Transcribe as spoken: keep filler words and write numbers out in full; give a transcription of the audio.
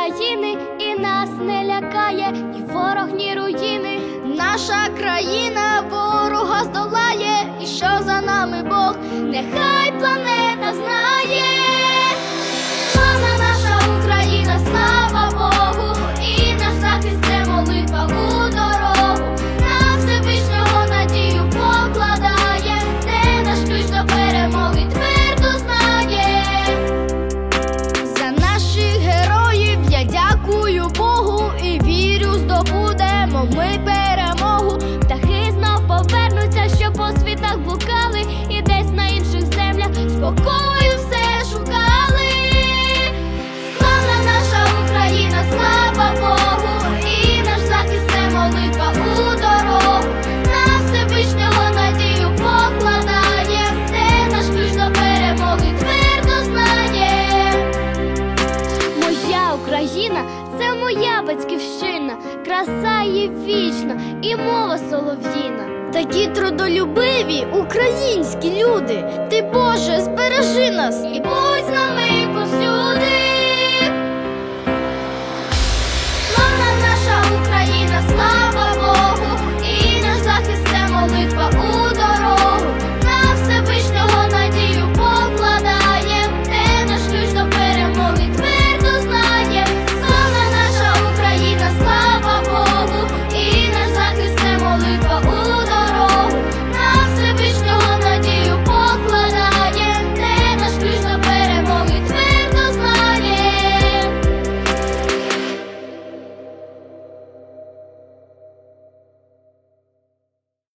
України, і нас не лякає ні ворог, ні руїни. Наша країна ворога здолає, і що за нами Бог, нехай планета знає. Славна наша Україна, слава Богу, і наш захист – це молитва у дорогу. На Всевишнього надію покладає, де наш ключ до перемоги твердо знає. За наших героїв я дякую Богу і вірю, здобудемо ми перемогу. Птахи знов повернуться, що по світах блукали, і десь на інших землях спокою все шукали. Славна наша Україна, слава Богу, і наш захист – це молитва у дорогу. На Всевишнього надію покладає, де наш ключ до перемоги твердо знає. Моя Україна – це моя батьківщина, краса її вічна і мова солов'їна. Такі трудолюбиві українські люди, ти, Боже, збережи нас і будь з нами повсюди.